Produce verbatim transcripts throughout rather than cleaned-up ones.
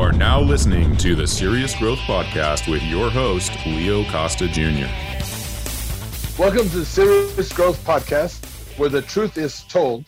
are now listening to the Serious Growth Podcast with your host, Leo Costa Junior Welcome to the Serious Growth Podcast, where the truth is told.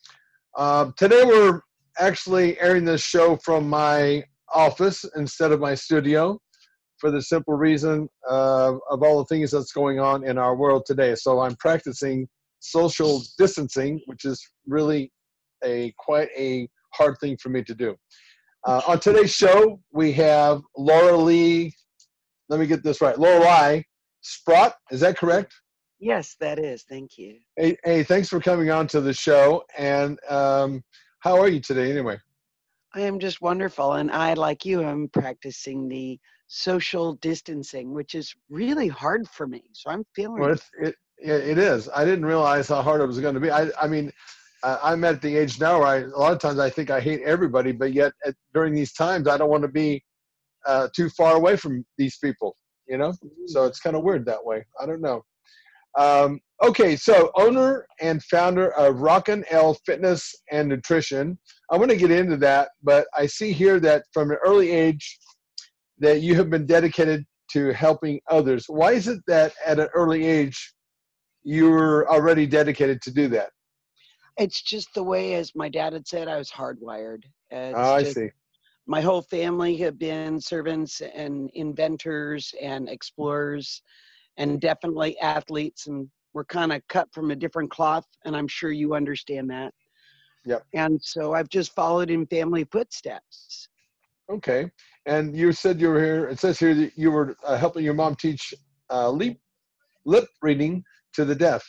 Uh, today we're actually airing this show from my office instead of my studio for the simple reason uh, of all the things that's going on in our world today. So I'm practicing social distancing, which is really a quite a hard thing for me to do. Uh, on today's show, we have Laura Lee, let me get this right, Lorelei Sprott, is that correct? Yes, that is. Thank you. Hey, hey, thanks for coming on to the show. And um, how are you today anyway? I am just wonderful. And I, like you, am practicing the social distancing, which is really hard for me. So I'm feeling well, it. It, it is. I didn't realize how hard it was going to be. I, I mean, Uh, I'm at the age now where I, a lot of times I think I hate everybody, but yet at, during these times, I don't want to be uh, too far away from these people, you know? So it's kind of weird that way. I don't know. Um, okay, so owner and founder of Rockin' L Fitness and Nutrition. I want to get into that, but I see here that from an early age that you have been dedicated to helping others. Why is it that at an early age you were already dedicated to do that? It's just the way, as my dad had said, I was hardwired. It's Oh, I just, see. my whole family have been servants and inventors and explorers and definitely athletes. And we're kind of cut from a different cloth. And I'm sure you understand that. Yep. And so I've just followed in family footsteps. Okay. And you said you were here, it says here that you were uh, helping your mom teach uh, lip, lip reading to the deaf.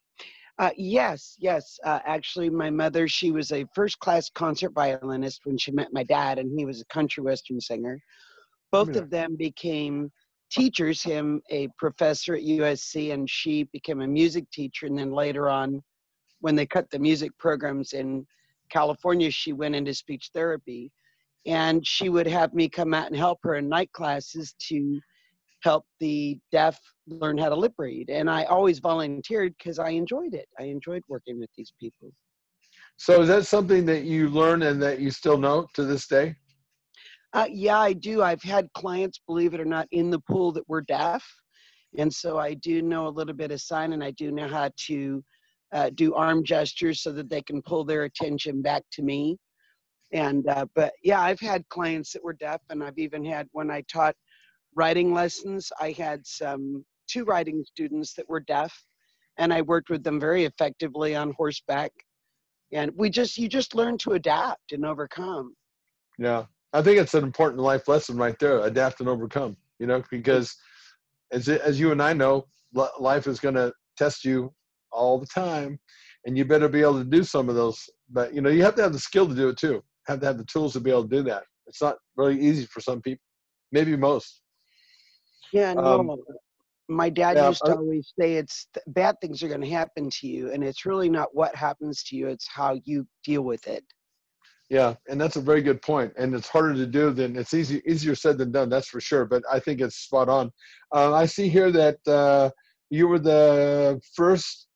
Uh, yes, yes. Uh, actually, my mother, she was a first-class concert violinist when she met my dad, and he was a country western singer. Both Yeah. of them became teachers, him a professor at U S C, and she became a music teacher. And then later on, when they cut the music programs in California, she went into speech therapy. And she would have me come out and help her in night classes to help the deaf learn how to lip read. And I always volunteered because I enjoyed it. I enjoyed working with these people. So is that something that you learn and that you still know to this day? Uh, yeah, I do. I've had clients, believe it or not, in the pool that were deaf. And so I do know a little bit of sign, and I do know how to uh, do arm gestures so that they can pull their attention back to me. And, uh, but yeah, I've had clients that were deaf, and I've even had, when I taught writing lessons, I had some two writing students that were deaf, and I worked with them very effectively on horseback. And we just, you just learn to adapt and overcome. Yeah. I think it's an important life lesson right there, adapt and overcome, you know, because as, as you and I know, life is going to test you all the time, and you better be able to do some of those. But, you know, you have to have the skill to do it too. Have to have the tools to be able to do that. It's not really easy for some people, maybe most. Yeah, no. Um, my dad yeah, used to always say it's th- bad things are going to happen to you, and it's really not what happens to you, it's how you deal with it. Yeah, and that's a very good point. And it's harder to do than it's easy, easier said than done, that's for sure. But I think it's spot on. Uh, I see here that uh, you were the first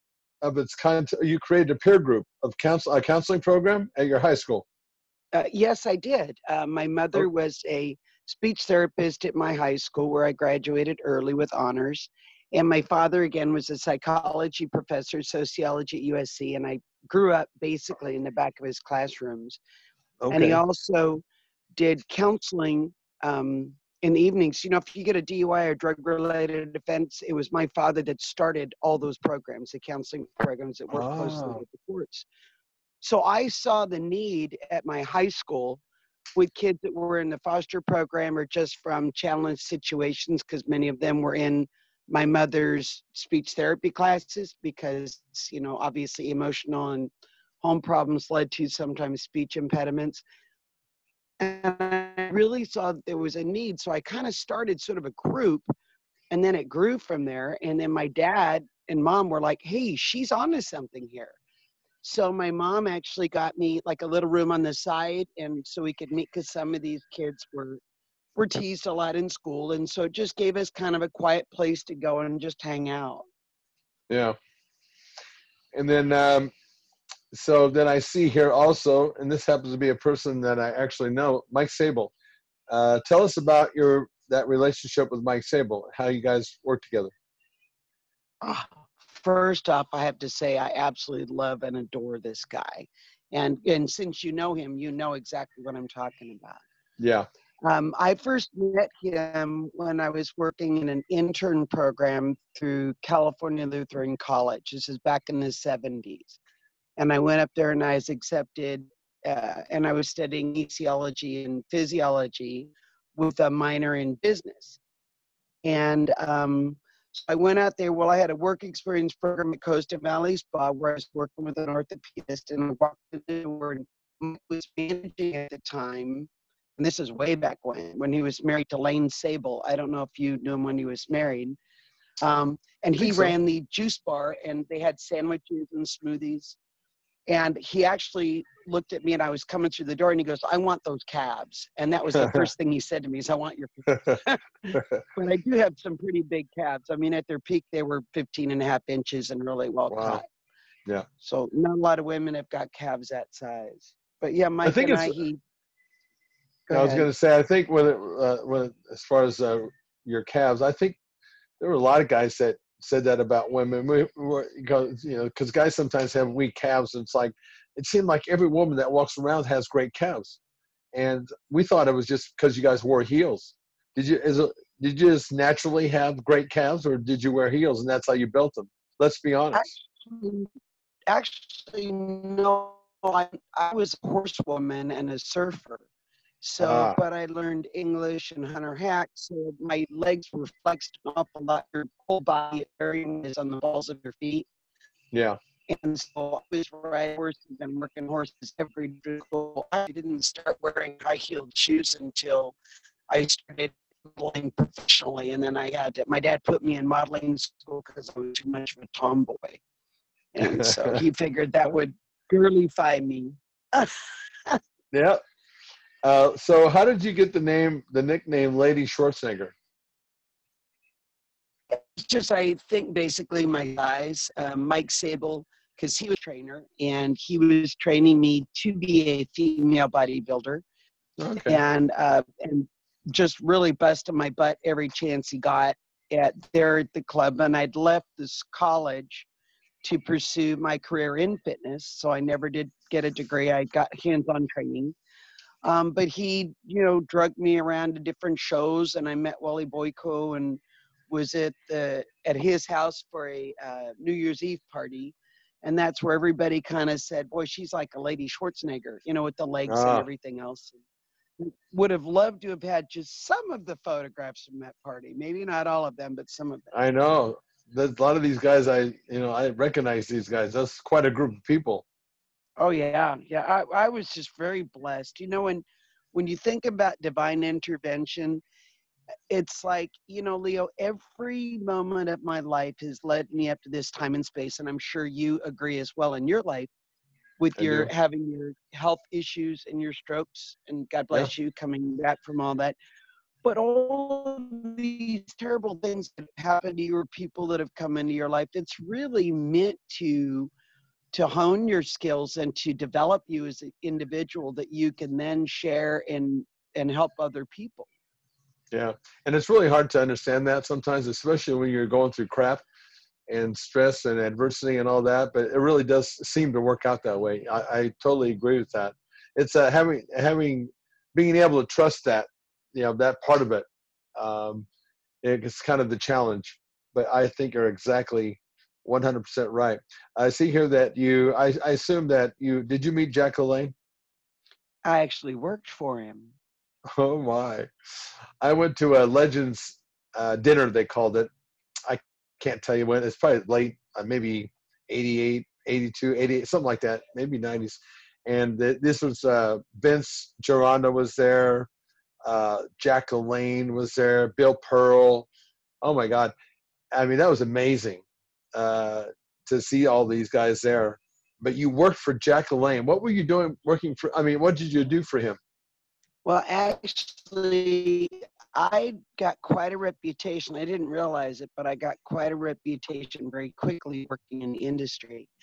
of its kind. To, you created a peer group of counsel, a counseling program at your high school. Uh, yes, I did. Uh, my mother oh. was a speech therapist at my high school, where I graduated early with honors. And my father, again, was a psychology professor, sociology at U S C. And I grew up basically in the back of his classrooms. Okay. And he also did counseling um, in the evenings. You know, if you get a D U I or drug-related offense, it was my father that started all those programs, the counseling programs that work oh. closely with the courts. So I saw the need at my high school with kids that were in the foster program or just from challenged situations, because many of them were in my mother's speech therapy classes because, you know, obviously emotional and home problems led to sometimes speech impediments. And I really saw that there was a need. So I kind of started sort of a group, and then it grew from there. And then my dad and mom were like, hey, she's onto something here. So my mom actually got me like a little room on the side, and so we could meet, because some of these kids were were teased a lot in school. And so it just gave us kind of a quiet place to go and just hang out. Yeah. And then, um, so then I see here also, and this happens to be a person that I actually know, Mike Sable. Uh, tell us about your that relationship with Mike Sable, how you guys work together. Ah, First off, I have to say I absolutely love and adore this guy. And and since you know him, you know exactly what I'm talking about. Yeah. Um, I first met him when I was working in an intern program through California Lutheran College. This is back in the seventies. And I went up there and I was accepted, uh, and I was studying etiology and physiology with a minor in business. And um, so I went out there. Well, I had a work experience program at Costa Valley Spa where I was working with an orthopedist, and I walked in the door, and Mike was managing at the time. And this is way back when, when he was married to Lane Sable. I don't know if you knew him when he was married. Um, and I he think so. ran the juice bar, and they had sandwiches and smoothies. And he actually looked at me, and I was coming through the door, and he goes, "I want those calves." And that was the first thing he said to me is, "I want your calves." But I do have some pretty big calves. I mean, at their peak, they were fifteen and a half inches and really well Wow. cut. Yeah. So not a lot of women have got calves that size. But yeah, I Mike think and it's, I, he, go I was ahead. going to say, I think when it, uh, when, as far as uh, your calves, I think there were a lot of guys that said that about women. We, we, because, you know, because guys sometimes have weak calves. And it's like, it seemed like every woman that walks around has great calves. And we thought it was just because you guys wore heels. Did you, is it, did you just naturally have great calves, or did you wear heels and that's how you built them? Let's be honest. Actually, actually no, I, I was a horsewoman and a surfer. So, Ah, but I learned English and hunter hack, so my legs were flexed an awful lot. Your whole body area is on the balls of your feet. yeah. And so I was riding horses and working horses every day. I didn't start wearing high-heeled shoes until I started modeling professionally. And then I had to, my dad put me in modeling school because I was too much of a tomboy. And so he figured that would girlify me. Yeah. Uh, so how did you get the name, the nickname Lady Schwarzenegger? It's just, I think, basically my guys, um, Mike Sable, because he was a trainer and he was training me to be a female bodybuilder, Okay. and uh, and just really busted my butt every chance he got at there at the club. And I'd left this college to pursue my career in fitness, so I never did get a degree. I got hands-on training. Um, but he, you know, drugged me around to different shows, and I met Wally Boyko and was at the at his house for a uh, New Year's Eve party, and that's where everybody kind of said, "Boy, she's like a Lady Schwarzenegger," you know, with the legs and Ah, everything else. Would have loved to have had just some of the photographs from that party, maybe not all of them, but some of them. I know. There's a lot of these guys. I, you know, I recognize these guys. That's quite a group of people. Oh yeah, yeah. I, I was just very blessed. You know, when when you think about divine intervention, it's like, you know, Leo, every moment of my life has led me up to this time and space, and I'm sure you agree as well in your life with I your do. having your health issues and your strokes, and God Yeah. bless you coming back from all that. But all of these terrible things that happen to you, or people that have come into your life, it's really meant to to hone your skills and to develop you as an individual that you can then share and and help other people. Yeah. And it's really hard to understand that sometimes, especially when you're going through crap and stress and adversity and all that. But it really does seem to work out that way. I, I totally agree with that. It's uh, having, having, being able to trust that, you know, that part of it. Um, it's kind of the challenge, but I think you're exactly one hundred percent right. I see here that you, I, I assume that you, did you meet Jack LaLanne? I actually worked for him. Oh my. I went to a Legends uh, dinner, they called it. I can't tell you when. It's probably late, uh, maybe eighty-eight, eighty-two, eighty-eight, something like that, maybe nineties. And th- this was uh, Vince Gironda was there. Uh, Jack LaLanne was there. Bill Pearl. Oh my God. I mean, that was amazing uh, to see all these guys there. But you worked for Jack LaLanne. What were you doing working for? I mean, what did you do for him? Well, actually, I got quite a reputation. I didn't realize it, but I got quite a reputation very quickly working in the industry.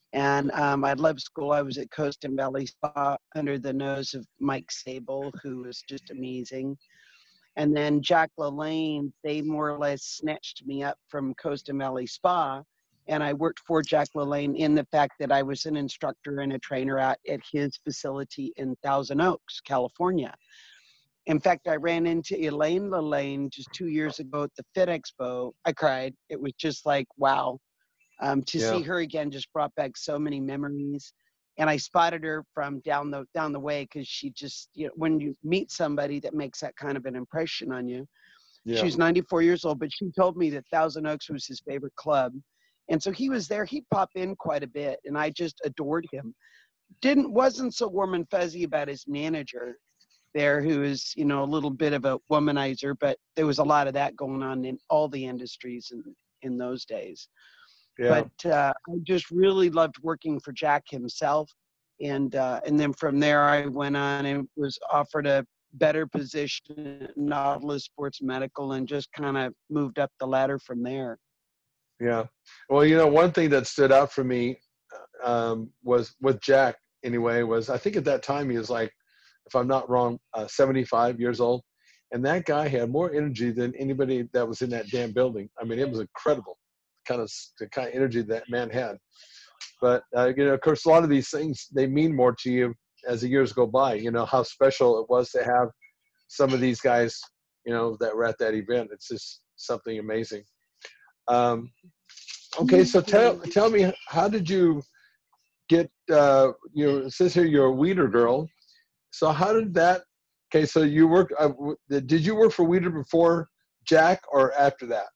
And um, I loved school. I was at Coast and Valley Spa under the nose of Mike Sable, who was just amazing. And then Jack LaLanne, they more or less snatched me up from Coast and Valley Spa. And I worked for Jack LaLanne in the fact that I was an instructor and a trainer at, at his facility in Thousand Oaks, California. In fact, I ran into Elaine LaLanne just two years ago at the Fit Expo. I cried. It was just like, wow. Um, to Yeah. see her again just brought back so many memories. And I spotted her from down the down the way because she just, you know, when you meet somebody that makes that kind of an impression on you. Yeah. She was ninety-four years old, but she told me that Thousand Oaks was his favorite club. And so he was there. He'd pop in quite a bit, and I just adored him. Didn't wasn't so warm and fuzzy about his manager there, who is, you know, a little bit of a womanizer, but there was a lot of that going on in all the industries in, in those days. Yeah. But uh, I just really loved working for Jack himself. And uh, and then from there, I went on and was offered a better position at Nautilus Sports Medical and just kind of moved up the ladder from there. Yeah. Well, you know, one thing that stood out for me um, was with Jack anyway, was I think at that time he was like, if I'm not wrong, uh, seventy-five years old. And that guy had more energy than anybody that was in that damn building. I mean, it was incredible, kind of the kind of energy that man had. But, uh, you know, of course, a lot of these things, they mean more to you as the years go by. You know, how special it was to have some of these guys, you know, that were at that event. It's just something amazing. Um, okay, so tell tell me, how did you get, uh, you know, it says here you're a Weider girl. So how did that, okay, so you worked, uh, did you work for Weider before Jack or after that?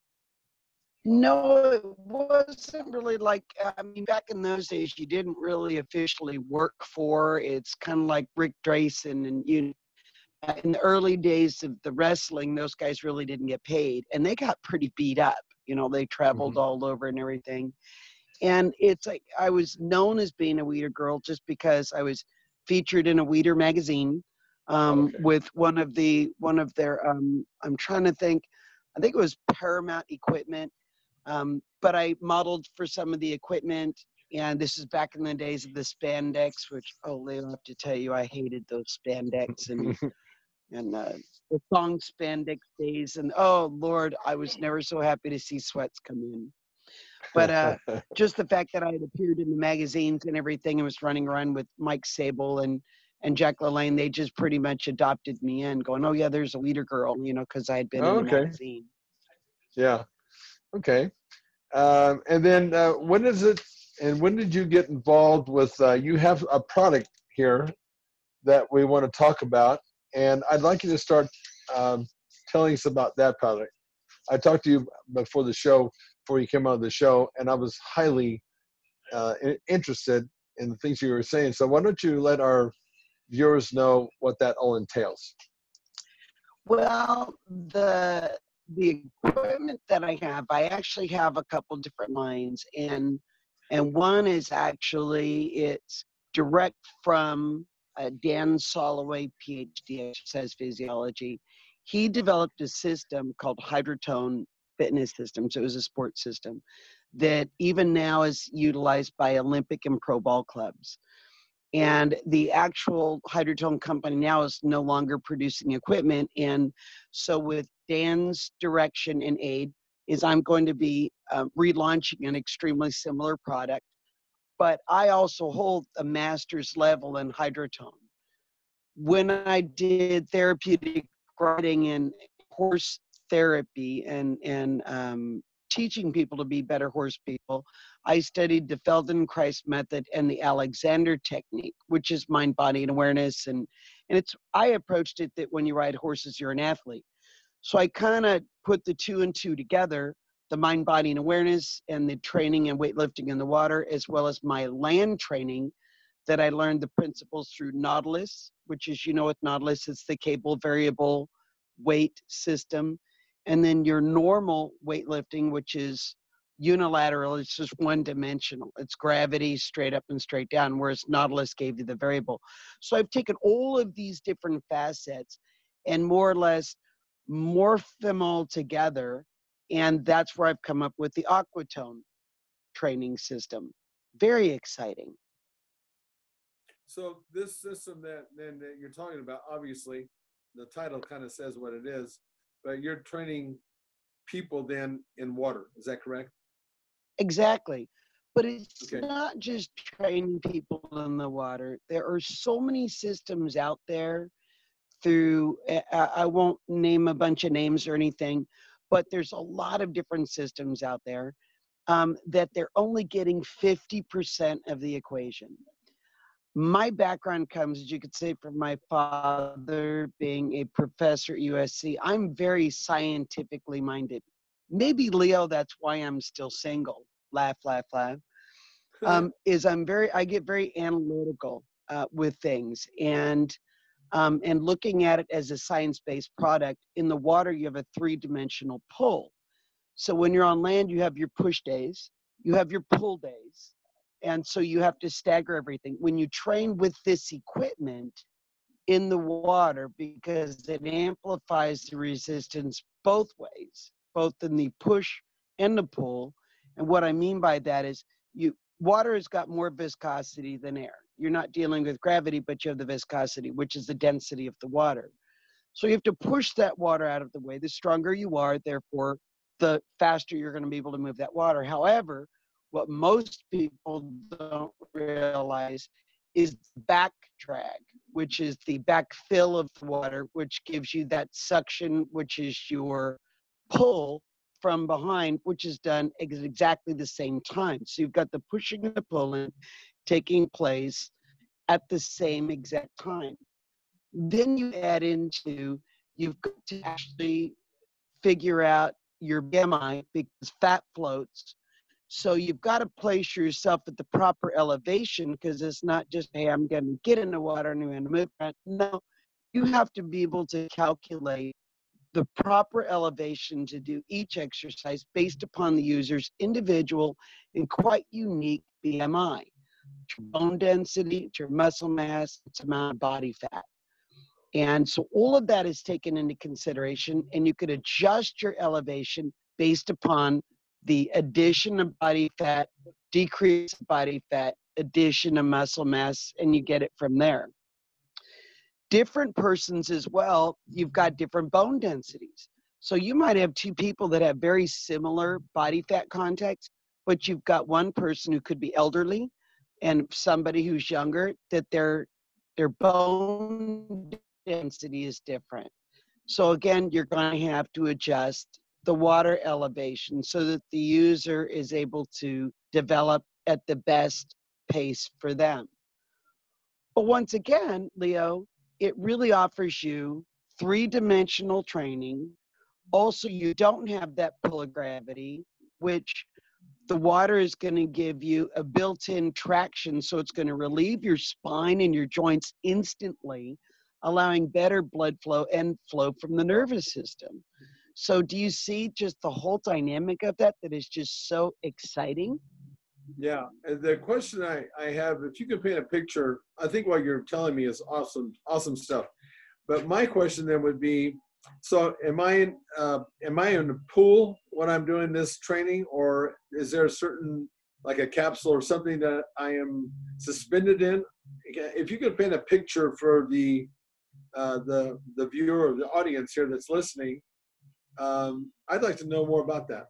No, it wasn't really like, I mean, back in those days, you didn't really officially work for, it's kind of like Rick Drayson and you, in the early days of the wrestling, those guys really didn't get paid and they got pretty beat up. You know, they traveled Mhm. all over and everything. And it's like, I was known as being a Weider girl just because I was featured in a Weider magazine um, Okay. with one of the, one of their, um, I'm trying to think, I think it was Paramount Equipment. Um, but I modeled for some of the equipment, and this is back in the days of the spandex, which, oh, Leo, I have to tell you, I hated those spandex and and uh, the thong spandex days. And oh, Lord, I was never so happy to see sweats come in. But uh, just the fact that I had appeared in the magazines and everything and was running around with Mike Sable and, and Jack LaLanne, they just pretty much adopted me in, going, oh, yeah, there's a Weider girl, you know, because I had been Oh, in the okay. magazine. Yeah. Okay. Um, and then uh, when is it, and when did you get involved with, uh, you have a product here that we want to talk about, and I'd like you to start um, telling us about that product. I talked to you before the show, before you came out of the show, and I was highly uh, interested in the things you were saying. So why don't you let our viewers know what that all entails? Well, the the equipment that I have, I actually have a couple different lines, and and one is actually it's direct from uh, Dan Soloway, PhD, exercise physiology. He developed a system called Hydrotone Fitness System. So it was a sports system that even now is utilized by Olympic and pro ball clubs. And the actual Hydrotone company now is no longer producing equipment. And so with Dan's direction and aid is I'm going to be uh, relaunching an extremely similar product. But I also hold a master's level in Hydrotone. When I did therapeutic riding and horse therapy and, and um, teaching people to be better horse people, I studied the Feldenkrais method and the Alexander technique, which is mind, body, and awareness. And, and it's, I approached it that when you ride horses, you're an athlete. So I kind of put the two and two together, the mind, body, and awareness, and the training and weightlifting in the water, as well as my land training that I learned the principles through Nautilus, which is, you know, with Nautilus, it's the cable variable weight system. And then your normal weightlifting, which is unilateral, it's just one dimensional. It's gravity straight up and straight down, whereas Nautilus gave you the variable. So I've taken all of these different facets and more or less morphed them all together. And that's where I've come up with the Aquatone training system. very exciting. So this system that then that you're talking about, obviously, the title kind of says what it is, but you're training people then in water. Is that correct? Exactly. But it's Okay. not just training people in the water. There are so many systems out there through, I I won't name a bunch of names or anything, but there's a lot of different systems out there um, that they're only getting fifty percent of the equation. My background comes, as you could say, from my father being a professor at U S C. I'm very scientifically minded. Maybe, Leo, that's why I'm still single. Laugh, laugh, laugh. Um, is I'm very, I get very analytical uh, with things, and um, and looking at it as a science-based product. In the water, you have a three-dimensional pull. So when you're on land, you have your push days, you have your pull days, and so you have to stagger everything. When you train with this equipment in the water, because it amplifies the resistance both ways, both in the push and the pull. And what I mean by that is you water has got more viscosity than air. You're not dealing with gravity, but you have the viscosity, which is the density of the water. So you have to push that water out of the way. The stronger you are, therefore, the faster you're going to be able to move that water. However, what most people don't realize is back drag, which is the backfill of the water, which gives you that suction, which is your pull from behind, which is done at exactly the same time. So you've got the pushing and the pulling taking place at the same exact time. Then you add into, you've got to actually figure out your B M I because fat floats. So you've got to place yourself at the proper elevation, because it's not just, hey, I'm going to get in the water and I'm going to move around. No, you have to be able to calculate the proper elevation to do each exercise based upon the user's individual and quite unique B M I. It's your bone density, it's your muscle mass, it's amount of body fat. And so all of that is taken into consideration, and you could adjust your elevation based upon the addition of body fat, decrease of body fat, addition of muscle mass, and you get it from there. Different persons as well, you've got different bone densities. So you might have two people that have very similar body fat context, but you've got one person who could be elderly and somebody who's younger, that their their bone density is different. So again, you're going to have to adjust the water elevation so that the user is able to develop at the best pace for them. But once again, Leo, it really offers you three-dimensional training. Also, you don't have that pull of gravity, which the water is going to give you a built-in traction, so it's going to relieve your spine and your joints instantly, allowing better blood flow and flow from the nervous system. So do you see just the whole dynamic of that that is just so exciting? Yeah, and the question I, I have, if you could paint a picture, I think what you're telling me is awesome, awesome stuff. But my question then would be, so am I in, uh, am I in a pool when I'm doing this training, or is there a certain, like a capsule or something that I am suspended in? If you could paint a picture for the uh, the the viewer or the audience here that's listening, um, I'd like to know more about that.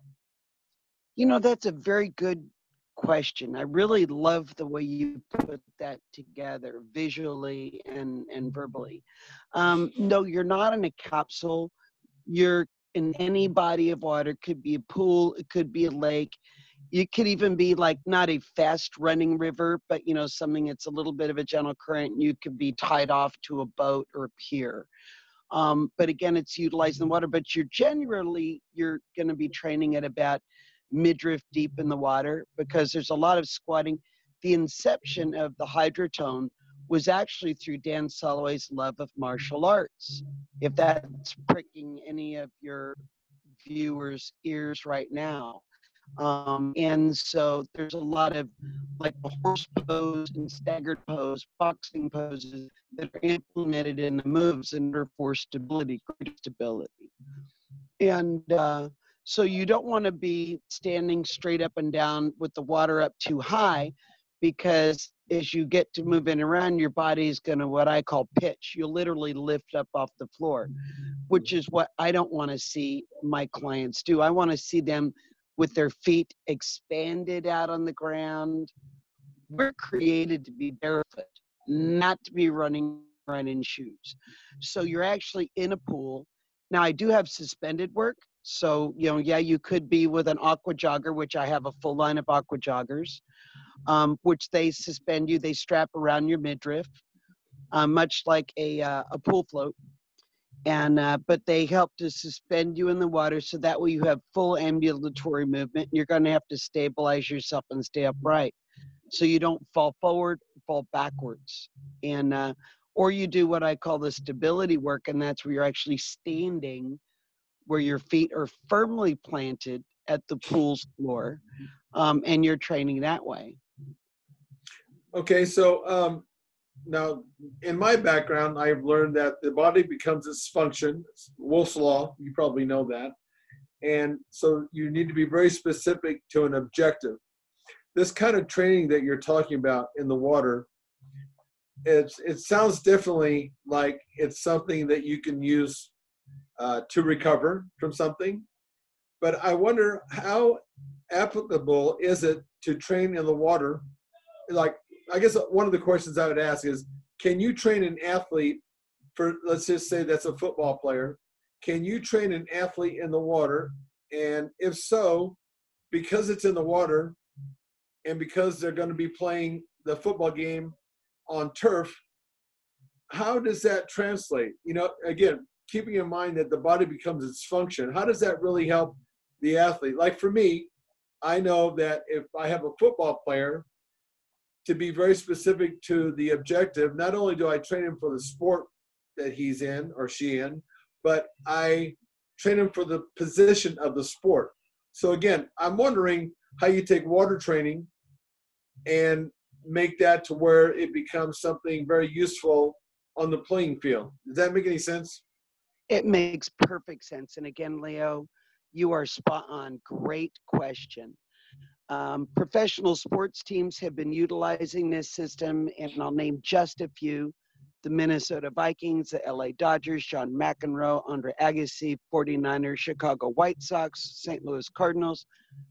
You know, that's a very good question. I really love the way you put that together visually and, and verbally. Um, no, you're not in a capsule. You're in any body of water. It could be a pool, it could be a lake. It could even be like not a fast running river, but you know, something that's a little bit of a gentle current. You could be tied off to a boat or a pier. Um, but again, it's utilizing the water, but you're generally, you're going to be training at about midriff deep in the water, because there's a lot of squatting. The inception of the hydrotone was actually through Dan Soloway's love of martial arts, if that's pricking any of your viewers' ears right now. Um, and so there's a lot of like the horse pose and staggered pose, boxing poses that are implemented in the moves in order for stability, greater stability. And uh, so you don't want to be standing straight up and down with the water up too high, because as you get to moving around, your body's going to what I call pitch. You'll literally lift up off the floor, which is what I don't want to see my clients do. I want to see them with their feet expanded out on the ground. We're created to be barefoot, not to be running around in shoes. So you're actually in a pool. Now, I do have suspended work. So, you know, yeah, you could be with an aqua jogger, which I have a full line of aqua joggers, um, which they suspend you. They strap around your midriff, uh, much like a, uh, a pool float. And uh, but they help to suspend you in the water, so that way you have full ambulatory movement. You're going to have to stabilize yourself and stay upright, so you don't fall forward, fall backwards, and uh, or you do what I call the stability work, and that's where you're actually standing, where your feet are firmly planted at the pool's floor, um, and you're training that way. Okay, so um, now in my background, I've learned that the body becomes its function. It's Wolff's Law, you probably know that. And so you need to be very specific to an objective. This kind of training that you're talking about in the water, it's, it sounds definitely like it's something that you can use uh, to recover from something. But I wonder, how applicable is it to train in the water? Like, I guess one of the questions I would ask is, can you train an athlete for, let's just say that's a football player, can you train an athlete in the water? And if so, because it's in the water and because they're going to be playing the football game on turf, how does that translate? You know, again, keeping in mind that the body becomes its function, how does that really help the athlete? Like for me, I know that if I have a football player, to be very specific to the objective, not only do I train him for the sport that he's in or she in, but I train him for the position of the sport. So again, I'm wondering how you take water training and make that to where it becomes something very useful on the playing field. Does that make any sense? It makes perfect sense. And again, Leo, you are spot on. Great question. Um, professional sports teams have been utilizing this system, and I'll name just a few: the Minnesota Vikings, the L A Dodgers, John McEnroe, Andre Agassi, forty-niners, Chicago White Sox, Saint Louis Cardinals,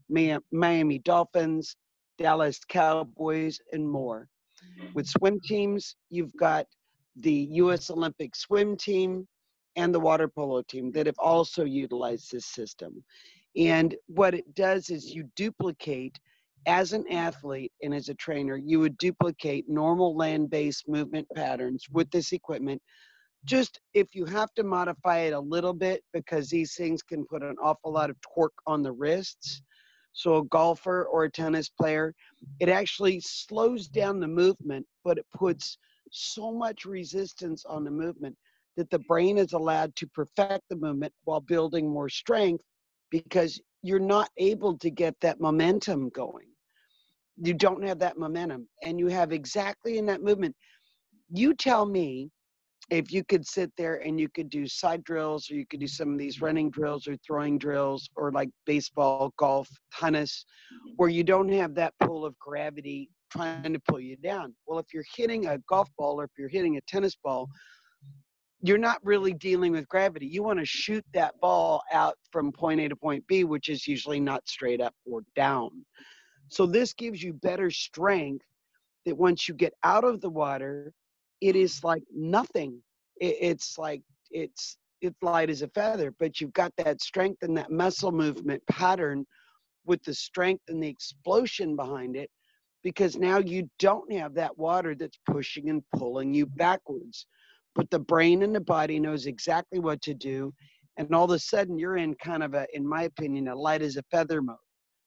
Miami Dolphins, Dallas Cowboys, and more. With swim teams, you've got the U S Olympic swim team and the water polo team that have also utilized this system. And what it does is you duplicate, as an athlete and as a trainer, you would duplicate normal land-based movement patterns with this equipment. Just if you have to modify it a little bit, because these things can put an awful lot of torque on the wrists. So a golfer or a tennis player, it actually slows down the movement, but it puts so much resistance on the movement that the brain is allowed to perfect the movement while building more strength, because you're not able to get that momentum going. You don't have that momentum, and you have exactly in that movement. You tell me if you could sit there and you could do side drills, or you could do some of these running drills or throwing drills, or like baseball, golf, tennis, where you don't have that pull of gravity trying to pull you down. Well, if you're hitting a golf ball or if you're hitting a tennis ball, you're not really dealing with gravity. You want to shoot that ball out from point A to point B, which is usually not straight up or down. So this gives you better strength, that once you get out of the water, it is like nothing. It, it's like, it's, it's light as a feather, but you've got that strength and that muscle movement pattern with the strength and the explosion behind it, because now you don't have that water that's pushing and pulling you backwards. But the brain and the body knows exactly what to do. And all of a sudden you're in kind of a, in my opinion, a light as a feather mode.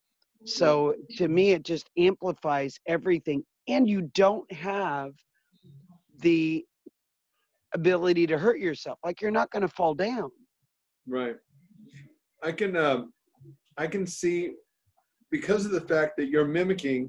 So to me, it just amplifies everything. And you don't have the ability to hurt yourself. Like, you're not going to fall down. Right. I can, uh, I can see, because of the fact that you're mimicking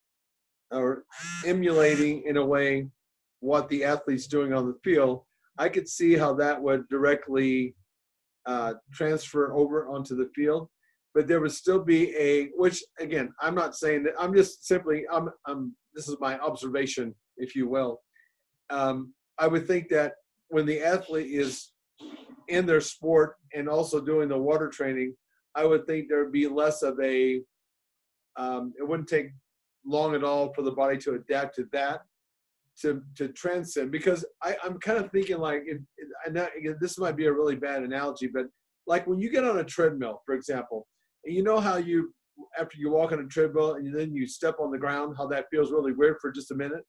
or emulating in a way what the athlete's doing on the field, I could see how that would directly uh, transfer over onto the field. but there would still be a, which again, I'm not saying that, I'm just simply, I'm, I'm, this is my observation, if you will. Um, I would think that when the athlete is in their sport and also doing the water training, I would think there would be less of a, um, it wouldn't take long at all for the body to adapt to that, to to transcend. Because I, I'm kind of thinking like, it, it, and that, again, this might be a really bad analogy, but like when you get on a treadmill, for example, and you know how you, after you walk on a treadmill and then you step on the ground, how that feels really weird for just a minute?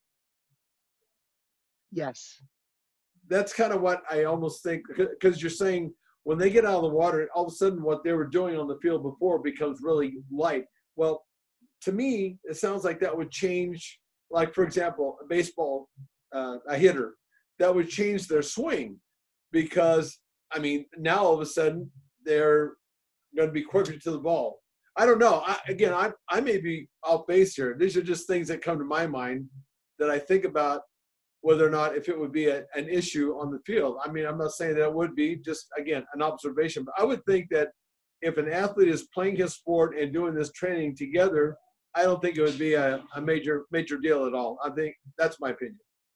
Yes. That's kind of what I almost think, because you're saying when they get out of the water, all of a sudden what they were doing on the field before becomes really light. Well, to me, it sounds like that would change, like, for example, a baseball, uh, a hitter, that would change their swing because, I mean, now all of a sudden they're going to be quicker to the ball. I don't know. I, again, I, I may be off base here. These are just things that come to my mind that I think about whether or not if it would be a, an issue on the field. I mean, I'm not saying that it would be, just, again, an observation. But I would think that if an athlete is playing his sport and doing this training together, I don't think it would be a, a major major deal at all. I think that's my opinion.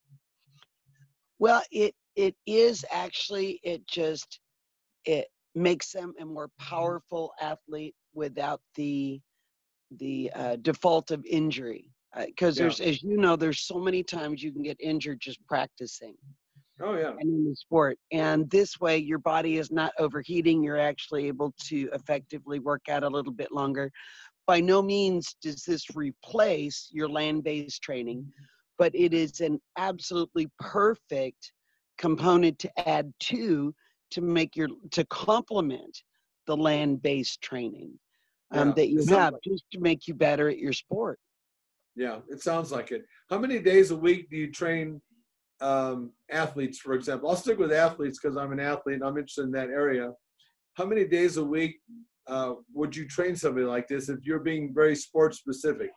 Well, it it is actually, it just, it makes them a more powerful athlete without the the uh, default of injury. Because uh, there's, yeah. as you know, there's so many times you can get injured just practicing. Oh, yeah. And in the sport. And this way, your body is not overheating. You're actually able to effectively work out a little bit longer. By no means does this replace your land-based training, but it is an absolutely perfect component to add to, to make your, to complement the land-based training um, yeah. that you have, like, just to make you better at your sport. Yeah, it sounds like it. How many days a week do you train um, athletes, for example? I'll stick with athletes because I'm an athlete and I'm interested in that area. How many days a week uh, would you train somebody like this if you're being very sports specific?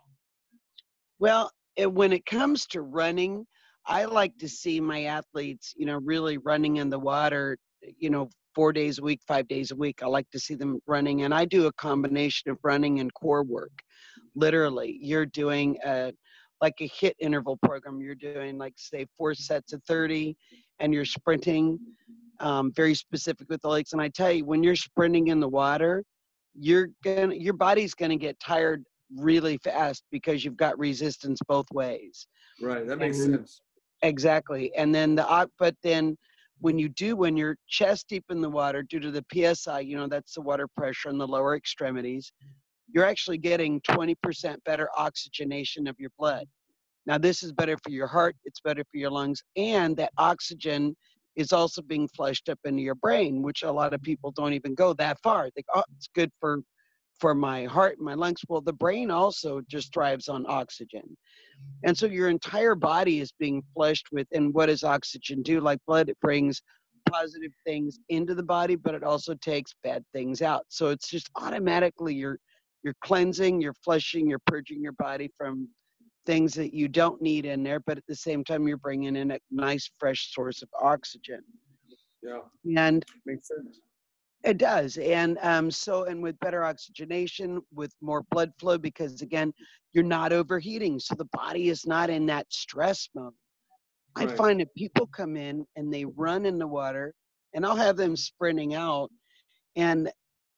Well, it, when it comes to running, I like to see my athletes, you know, really running in the water, you know, four days a week, five days a week. I like to see them running. And I do a combination of running and core work. Literally, you're doing a, like a HIIT interval program. You're doing like, say, four sets of thirty, and you're sprinting, um, very specific with the legs. And I tell you, when you're sprinting in the water, you're gonna, your body's gonna get tired really fast because you've got resistance both ways. Right, that makes and, sense. Exactly. And then the, but then when you do, when you're chest deep in the water, due to the P S I, you know, that's the water pressure in the lower extremities, you're actually getting twenty percent better oxygenation of your blood. Now, this is better for your heart, it's better for your lungs, and that oxygen is also being flushed up into your brain, which a lot of people don't even go that far. They think, oh, it's good for, for my heart and my lungs. Well, the brain also just thrives on oxygen. And so your entire body is being flushed with, and what does oxygen do? Like blood, it brings positive things into the body, but it also takes bad things out. So it's just automatically you're You're cleansing, you're flushing, you're purging your body from things that you don't need in there, but at the same time, you're bringing in a nice, fresh source of oxygen. Yeah. And makes sense. It does. And um, so, and with better oxygenation, with more blood flow, because again, you're not overheating. So the body is not in that stress mode. Right. I find that people come in and they run in the water, and I'll have them sprinting out. And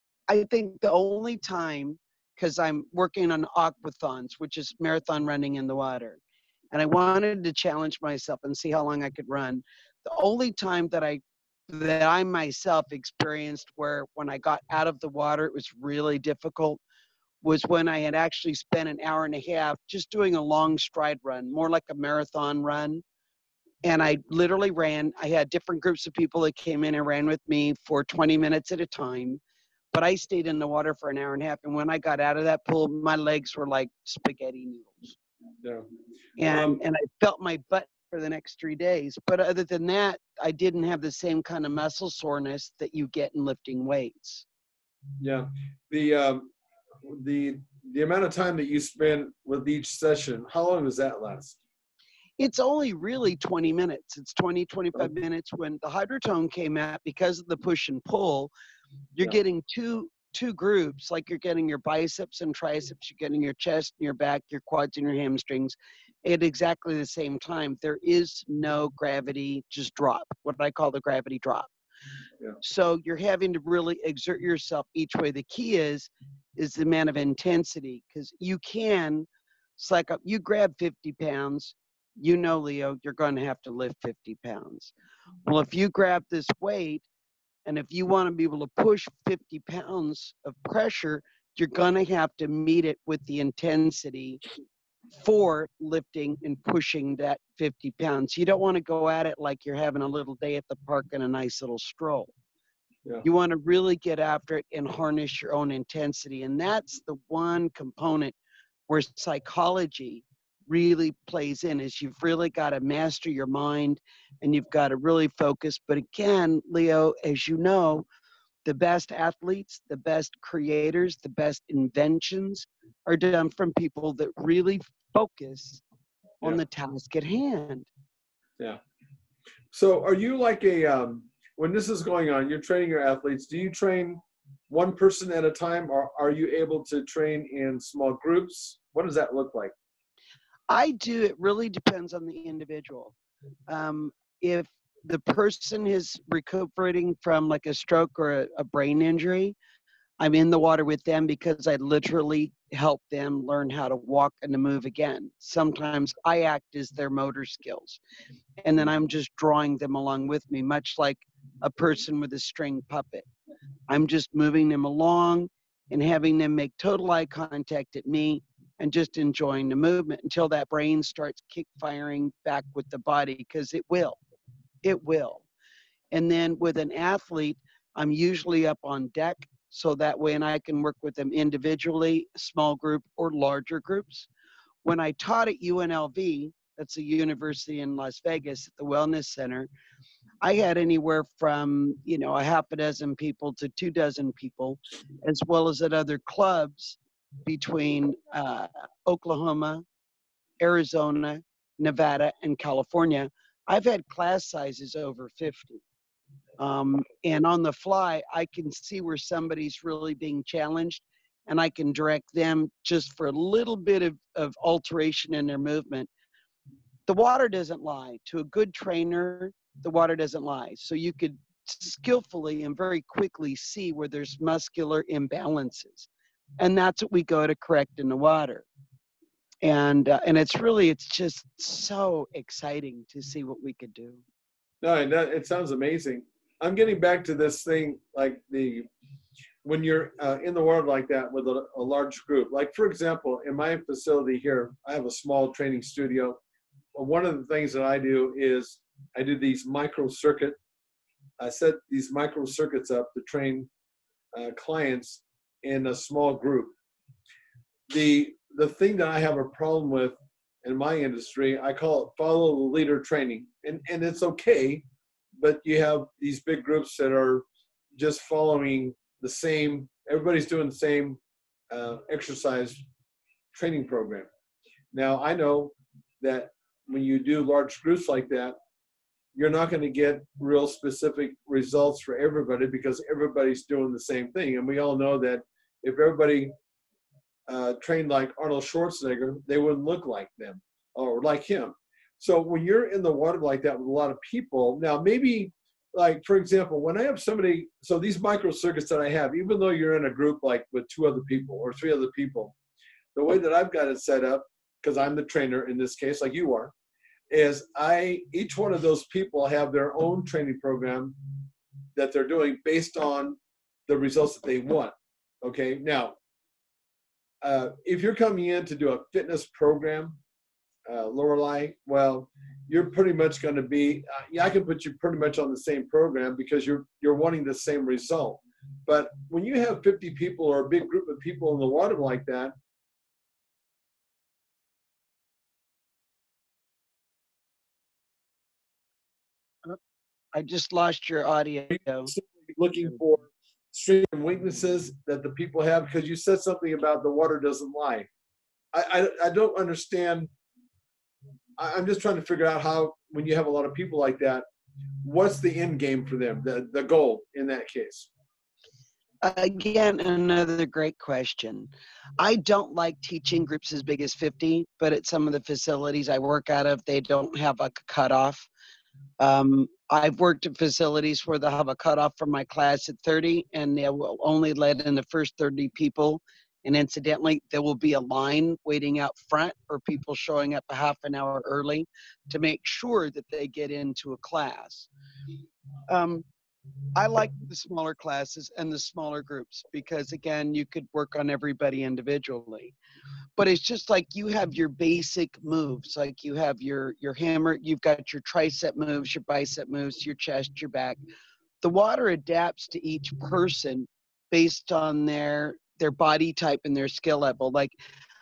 I think the only time, because I'm working on aquathons, which is marathon running in the water, and I wanted to challenge myself and see how long I could run. The only time that I that I myself experienced where when I got out of the water, it was really difficult, was when I had actually spent an hour and a half just doing a long stride run, more like a marathon run. And I literally ran. I had different groups of people that came in and ran with me for twenty minutes at a time. But I stayed in the water for an hour and a half. And when I got out of that pool, my legs were like spaghetti noodles. Yeah. And, um, and I felt my butt for the next three days. But other than that, I didn't have the same kind of muscle soreness that you get in lifting weights. Yeah. The, um, the, the amount of time that you spend with each session, how long does that last? It's only really twenty minutes. It's twenty, twenty-five minutes. When the Hydrotone came out, because of the push and pull, you're yeah. getting two two groups, like you're getting your biceps and triceps, you're getting your chest and your back, your quads and your hamstrings at exactly the same time, there is no gravity just drop, what I call the gravity drop. Yeah. So you're having to really exert yourself each way. The key is, is the amount of intensity, because you can slack up. You grab fifty pounds, you know, Leo, you're going to have to lift fifty pounds. Well, if you grab this weight, and if you want to be able to push fifty pounds of pressure, you're going to have to meet it with the intensity for lifting and pushing that fifty pounds. You don't want to go at it like you're having a little day at the park and a nice little stroll. Yeah. You want to really get after it and harness your own intensity. And that's the one component where psychology really plays in, is you've really got to master your mind and you've got to really focus. But again, Leo, as you know, the best athletes, the best creators, the best inventions are done from people that really focus on yeah. the task at hand. Yeah. So are you like a, um, when this is going on, you're training your athletes, do you train one person at a time, or are you able to train in small groups? What does that look like? I do. It really depends on the individual. Um, if the person is recuperating from like a stroke or a, a brain injury, I'm in the water with them because I literally help them learn how to walk and to move again. Sometimes I act as their motor skills, and then I'm just drawing them along with me, much like a person with a string puppet. I'm just moving them along and having them make total eye contact at me and just enjoying the movement until that brain starts kick firing back with the body, because it will. It will. And then with an athlete, I'm usually up on deck, so that way and I can work with them individually, small group or larger groups. When I taught at U N L V, that's a university in Las Vegas at the Wellness Center, I had anywhere from, you know, a half a dozen people to two dozen people, as well as at other clubs between uh, Oklahoma, Arizona, Nevada, and California. I've had class sizes over fifty. Um, and on the fly, I can see where somebody's really being challenged, and I can direct them just for a little bit of, of alteration in their movement. The water doesn't lie. To a good trainer, the water doesn't lie. So you could skillfully and very quickly see where there's muscular imbalances. And that's what we go to correct in the water. And uh, and it's really, it's just so exciting to see what we could do. No, it sounds amazing. I'm getting back to this thing, like the, when you're uh, in the water like that with a, a large group. Like, for example, in my facility here, I have a small training studio. One of the things that I do is I do these micro circuit. I set these micro circuits up to train uh, clients in a small group. The the thing that I have a problem with in my industry, I call it follow the leader training. And, and it's okay, but you have these big groups that are just following the same, everybody's doing the same uh, exercise training program. Now, I know that when you do large groups like that, you're not going to get real specific results for everybody because everybody's doing the same thing. And we all know that if everybody uh, trained like Arnold Schwarzenegger, they wouldn't look like them or like him. So when you're in the water like that with a lot of people, now maybe like, for example, when I have somebody, so these micro circuits that I have, even though you're in a group like with two other people or three other people, the way that I've got it set up, because I'm the trainer in this case, like you are, is I, each one of those people have their own training program that they're doing based on the results that they want. Okay, now, uh, if you're coming in to do a fitness program, uh, Lorelei, well, you're pretty much going to be, uh, yeah, I can put you pretty much on the same program because you're you're wanting the same result. But when you have fifty people or a big group of people in the water like that, I just lost your audio. Looking for strengths and weaknesses that the people have, because you said something about the water doesn't lie. I, I, I don't understand. I, I'm just trying to figure out how, when you have a lot of people like that, what's the end game for them, the, the goal in that case? Again, another great question. I don't like teaching groups as big as fifty, but at some of the facilities I work out of, they don't have a cutoff. Um, I've worked at facilities where they'll have a cutoff for my class at thirty, and they will only let in the first thirty people. And incidentally, there will be a line waiting out front or people showing up a half an hour early to make sure that they get into a class. Um, I like the smaller classes and the smaller groups because, again, you could work on everybody individually. But it's just like you have your basic moves, like you have your, your hammer, you've got your tricep moves, your bicep moves, your chest, your back. The water adapts to each person based on their their body type and their skill level. Like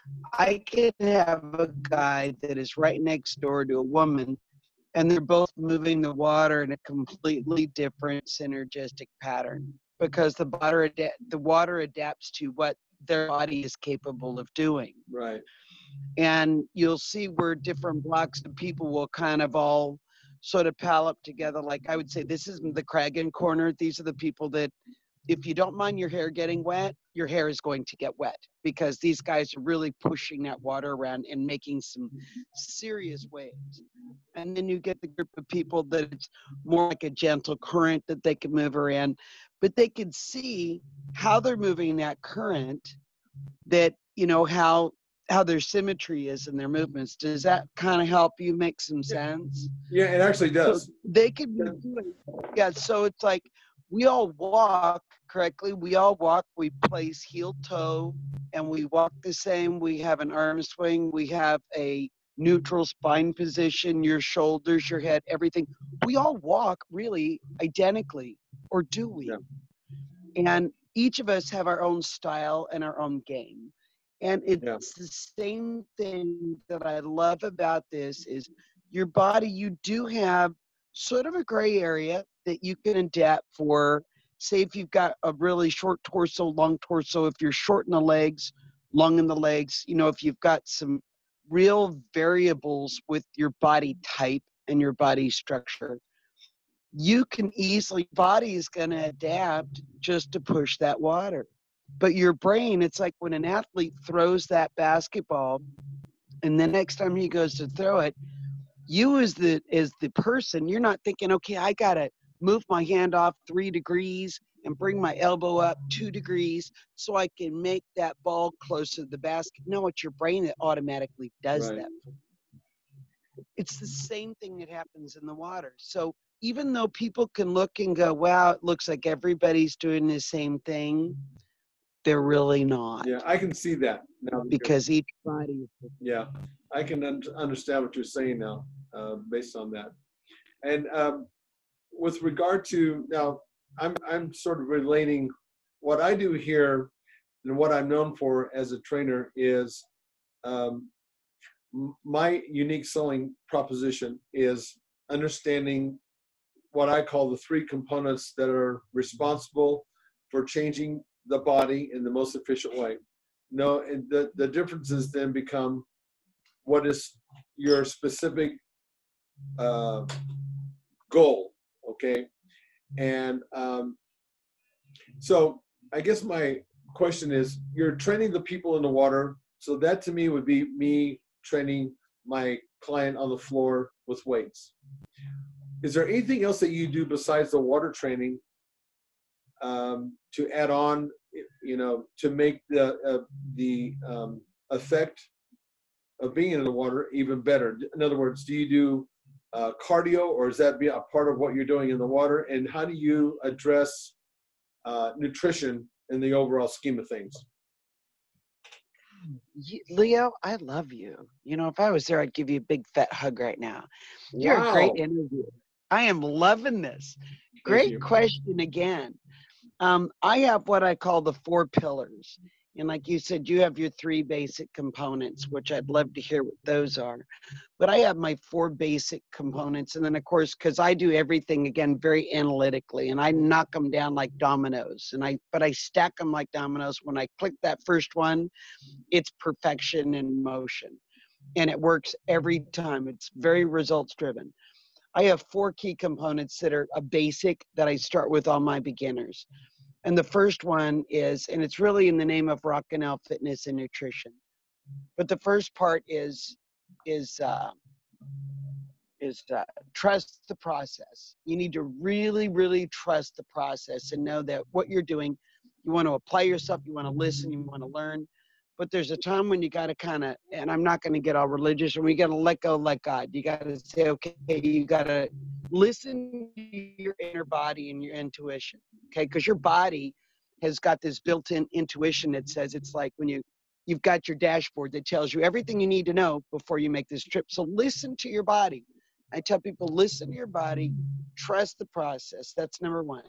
I could have a guy that is right next door to a woman, and they're both moving the water in a completely different synergistic pattern because the water ad- the water adapts to what their body is capable of doing. Right. And you'll see where different blocks of people will kind of all sort of pal up together. Like I would say, this is the Kragan corner. These are the people that, if you don't mind your hair getting wet, your hair is going to get wet because these guys are really pushing that water around and making some serious waves. And then you get the group of people that it's more like a gentle current that they can move around, but they can see how they're moving that current, that, you know, how how their symmetry is in their movements. Does that kind of help you make some sense? Yeah, it actually does. So they could be doing, yeah, so it's like we all walk correctly. We all walk, we place heel toe, and we walk the same. We have an arm swing. We have a neutral spine position, your shoulders, your head, everything. We all walk really identically, or do we? Yeah. And each of us have our own style and our own game. And it's yeah. the same thing that I love about this is your body, you do have sort of a gray area that you can adapt for. Say if you've got a really short torso, long torso, if you're short in the legs, long in the legs, you know, if you've got some real variables with your body type and your body structure, you can easily, body is going to adapt just to push that water. But your brain, it's like when an athlete throws that basketball and the next time he goes to throw it, you as the as the person, you're not thinking, okay, I got to move my hand off three degrees and bring my elbow up two degrees so I can make that ball closer to the basket. No, it's your brain that automatically does right. that. It's the same thing that happens in the water. So even though people can look and go, wow, it looks like everybody's doing the same thing, they're really not. Yeah, I can see that now. Because each body. Yeah, I can un- understand what you're saying now, uh, based on that. And um, with regard to now, I'm I'm sort of relating what I do here and what I'm known for as a trainer is um, my unique selling proposition is understanding what I call the three components that are responsible for changing the body in the most efficient way. No, and the, the differences then become what is your specific uh, goal, okay? And um, so I guess my question is, you're training the people in the water, so that to me would be me training my client on the floor with weights. Is there anything else that you do besides the water training um, to add on, you know, to make the uh, the um, effect of being in the water even better? In other words, do you do uh, cardio, or is that be a part of what you're doing in the water? And how do you address uh, nutrition in the overall scheme of things? Leo, I love you. You know, if I was there, I'd give you a big fat hug right now. You're wow. a great interview. I am loving this. Great question again. Um, I have what I call the four pillars. And like you said, you have your three basic components, which I'd love to hear what those are. But I have my four basic components. And then, of course, because I do everything, again, very analytically, and I knock them down like dominoes. And I, but I stack them like dominoes. When I click that first one, it's perfection in motion. And it works every time. It's very results driven. I have four key components that are a basic that I start with all my beginners. And the first one is, and it's really in the name of Rockinell Fitness and Nutrition. But the first part is, is, uh, is uh, trust the process. You need to really, really trust the process and know that what you're doing, you want to apply yourself, you want to listen, you want to learn. But there's a time when you got to kind of, and I'm not going to get all religious, and we got to let go, let God. You got to say, okay, you got to listen to your inner body and your intuition, okay? Because your body has got this built-in intuition that says, it's like when you, you've got your dashboard that tells you everything you need to know before you make this trip. So listen to your body. I tell people, listen to your body, trust the process. That's number one.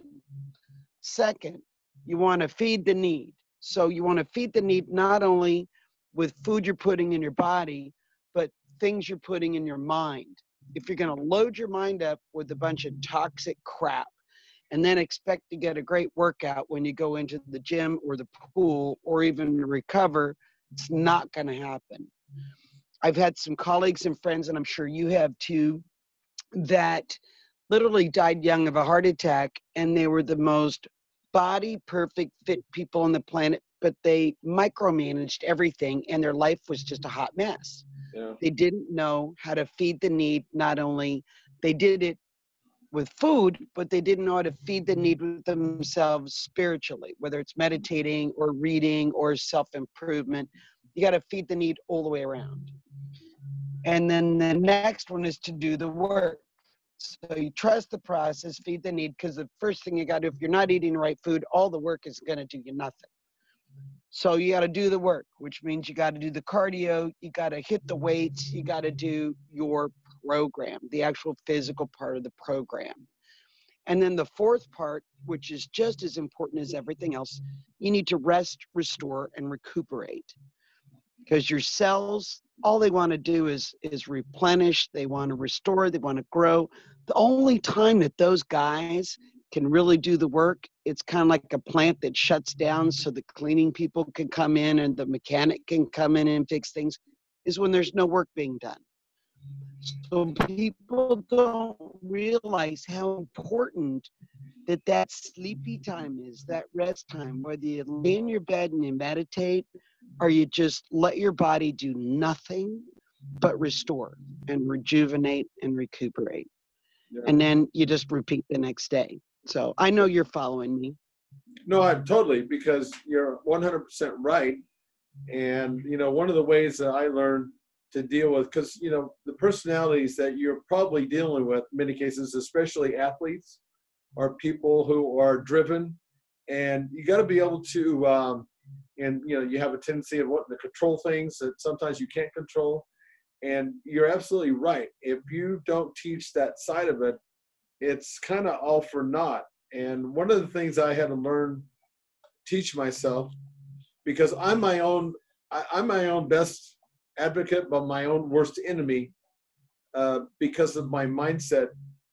Second, you want to feed the need. So you want to feed the need not only with food you're putting in your body, but things you're putting in your mind. If you're going to load your mind up with a bunch of toxic crap and then expect to get a great workout when you go into the gym or the pool or even recover, it's not going to happen. I've had some colleagues and friends, and I'm sure you have too, that literally died young of a heart attack, and they were the most body perfect fit people on the planet, but they micromanaged everything and their life was just a hot mess. Yeah. They didn't know how to feed the need. Not only they did it with food, but they didn't know how to feed the need with themselves spiritually, whether it's meditating or reading or self-improvement. You got to feed the need all the way around. And then the next one is to do the work. So you trust the process, feed the need, because the first thing you got to do, if you're not eating the right food, all the work is going to do you nothing. So you got to do the work, which means you got to do the cardio, you got to hit the weights, you got to do your program, the actual physical part of the program. And then the fourth part, which is just as important as everything else, you need to rest, restore, and recuperate. Because your cells, all they want to do is, is replenish, they want to restore, they want to grow. The only time that those guys can really do the work, it's kind of like a plant that shuts down so the cleaning people can come in and the mechanic can come in and fix things, is when there's no work being done. So people don't realize how important that that sleepy time is, that rest time, whether you lay in your bed and you meditate or you just let your body do nothing but restore and rejuvenate and recuperate. Yeah. And then you just repeat the next day. So I know you're following me. No, I'm totally, because you're one hundred percent right. And, you know, one of the ways that I learned to deal with, because, you know, the personalities that you're probably dealing with in many cases, especially athletes, are people who are driven, and you got to be able to, um, and, you know, you have a tendency of wanting to control things that sometimes you can't control. And you're absolutely right. If you don't teach that side of it, it's kind of all for naught. And one of the things I had to learn, teach myself, because I'm my own, I, I'm my own best advocate, but my own worst enemy, uh, because of my mindset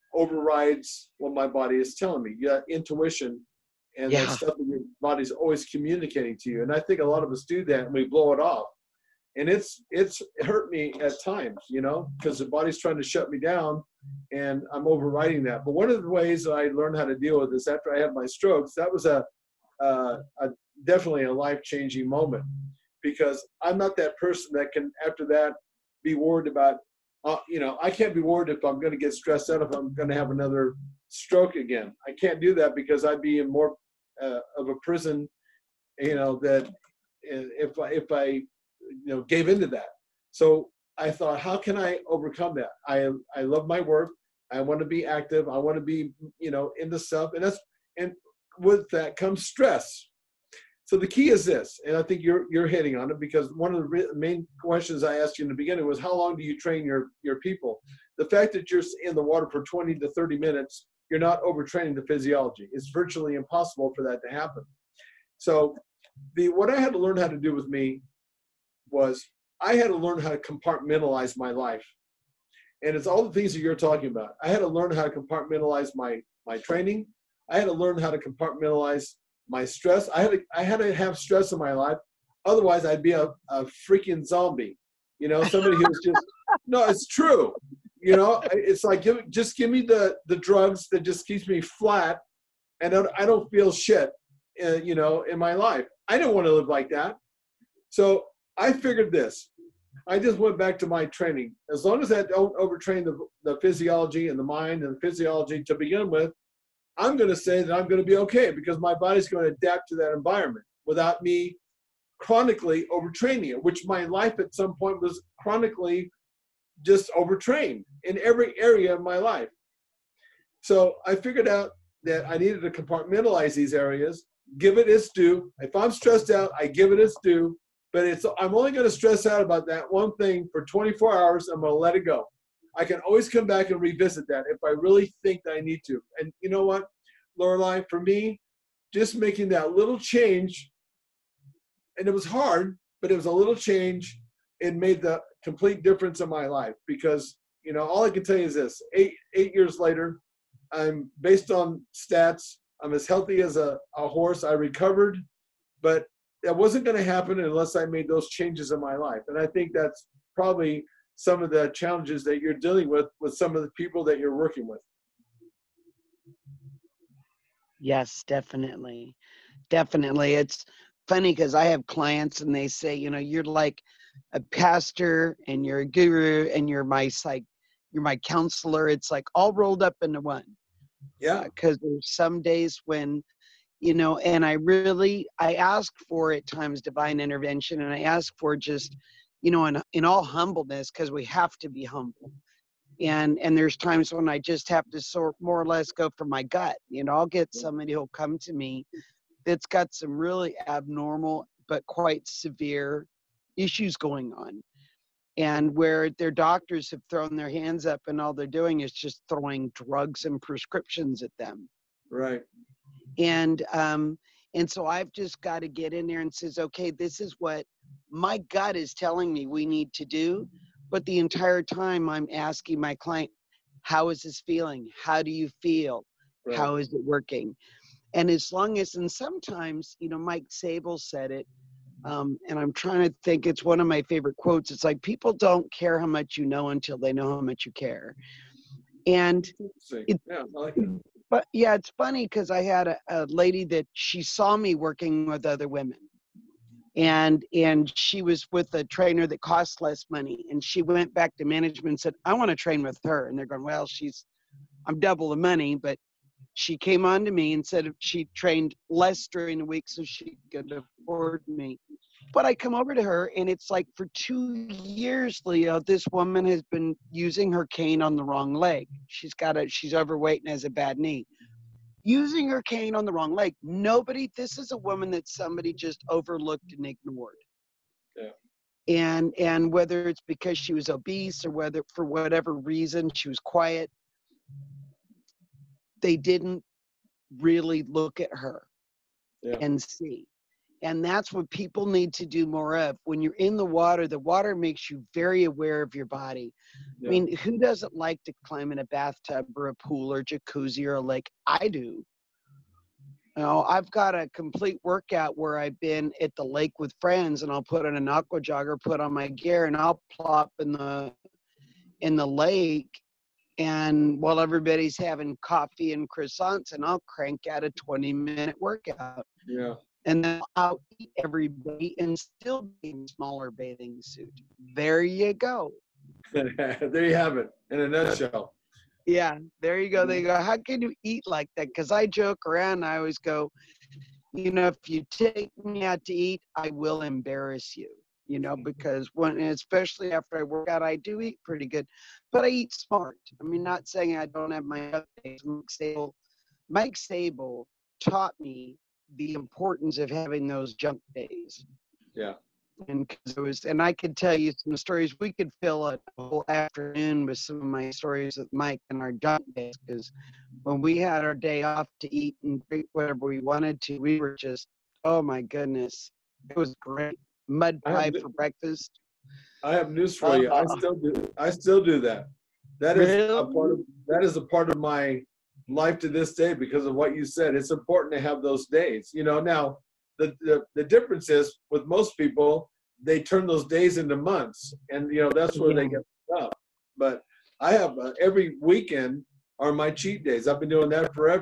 overrides what my body is telling me. You got intuition, and yeah. that stuff that your body's always communicating to you. And I think a lot of us do that, and we blow it off. And it's it's hurt me at times, you know, because the body's trying to shut me down, and I'm overriding that. But one of the ways that I learned how to deal with this after I had my strokes, that was a, uh, a definitely a life-changing moment, because I'm not that person that can, after that, be worried about, uh, you know, I can't be worried if I'm going to get stressed out if I'm going to have another stroke again. I can't do that, because I'd be in more uh, of a prison, you know, that if I, if I, you know, gave into that. So I thought, how can I overcome that? I I love my work. I want to be active. I want to be, you know, into stuff. And that's, and with that comes stress. So the key is this, and I think you're you're hitting on it, because one of the re- main questions I asked you in the beginning was, how long do you train your your people? The fact that you're in the water for twenty to thirty minutes, you're not overtraining the physiology. It's virtually impossible for that to happen. So the what I had to learn how to do with me was I had to learn how to compartmentalize my life. And it's all the things that you're talking about. I had to learn how to compartmentalize my, my training. I had to learn how to compartmentalize my stress. I had to, I had to have stress in my life. Otherwise, I'd be a, a freaking zombie. You know, somebody who's just, no, it's true. You know, it's like, give, just give me the, the drugs that just keeps me flat, and I don't, I don't feel shit. uh, you know, in my life. I didn't want to live like that. So I figured this. I just went back to my training. As long as I don't overtrain the, the physiology and the mind and the physiology to begin with, I'm going to say that I'm going to be okay because my body's going to adapt to that environment without me chronically overtraining it, which my life at some point was chronically just overtrained in every area of my life. So I figured out that I needed to compartmentalize these areas, give it its due. If I'm stressed out, I give it its due. But it's I'm only going to stress out about that one thing for twenty-four hours. I'm going to let it go. I can always come back and revisit that if I really think that I need to. And you know what, Lorelei, for me, just making that little change, and it was hard, but it was a little change. It made the complete difference in my life because, you know, all I can tell you is this, eight, eight years later, I'm based on stats. I'm as healthy as a, a horse. I recovered, but that wasn't going to happen unless I made those changes in my life. And I think that's probably some of the challenges that you're dealing with with some of the people that you're working with. Yes, definitely. Definitely. It's funny because I have clients and they say, you know, you're like a pastor and you're a guru and you're my psych, you're my counselor. It's like all rolled up into one. Yeah. Because there's some days when, you know, and I really, I ask for at times divine intervention, and I ask for just, you know, in, in all humbleness, because we have to be humble. And and there's times when I just have to sort more or less go for my gut. You know, I'll get somebody who'll come to me that's got some really abnormal but quite severe issues going on. And where their doctors have thrown their hands up and all they're doing is just throwing drugs and prescriptions at them. Right. And um, and so I've just got to get in there and says, okay, this is what my gut is telling me we need to do. But the entire time I'm asking my client, how is this feeling? How do you feel? Right. How is it working? And as long as, and sometimes, you know, Mike Sable said it, um, and I'm trying to think, it's one of my favorite quotes. It's like, people don't care how much you know until they know how much you care. And it, yeah, I like it. But yeah, it's funny because I had a, a lady that she saw me working with other women. And and she was with a trainer that cost less money. And she went back to management and said, I want to train with her. And they're going, well, she's, I'm double the money. But she came on to me and said she trained less during the week so she could afford me. But I come over to her and it's like for two years, Leo, this woman has been using her cane on the wrong leg. She's got a, she's overweight and has a bad knee. Using her cane on the wrong leg. Nobody, this is a woman that somebody just overlooked and ignored. Yeah. And and whether it's because she was obese or whether for whatever reason she was quiet, they didn't really look at her yeah. and see. And that's what people need to do more of. When you're in the water, the water makes you very aware of your body. Yeah. I mean, who doesn't like to climb in a bathtub or a pool or jacuzzi or a lake? I do. You know, I've got a complete workout where I've been at the lake with friends and I'll put on an aqua jogger, put on my gear, and I'll plop in the in the lake. And while everybody's having coffee and croissants, and I'll crank out a twenty minute workout. Yeah. And then I'll eat everybody and still be in a smaller bathing suit. There you go. There you have it in a nutshell. Yeah, there you go. They go, how can you eat like that? Because I joke around. I always go, you know, if you take me out to eat, I will embarrass you. You know, because when, especially after I work out, I do eat pretty good, but I eat smart. I mean, not saying I don't have my other days. Mike Sable, Mike Sable taught me the importance of having those junk days. Yeah. And cause it was, and I could tell you some stories. We could fill a whole afternoon with some of my stories with Mike and our junk days. Because when we had our day off to eat and drink whatever we wanted to, we were just, oh my goodness, it was great. Mud pie for breakfast. I have news for you. I still do. I still do that. That is Really? a part of. That is a part of my life to this day because of what you said. It's important to have those days. You know. Now, the the, the difference is with most people, they turn those days into months, and you know that's where Yeah. they get up. But I have uh, every weekend are my cheat days. I've been doing that forever.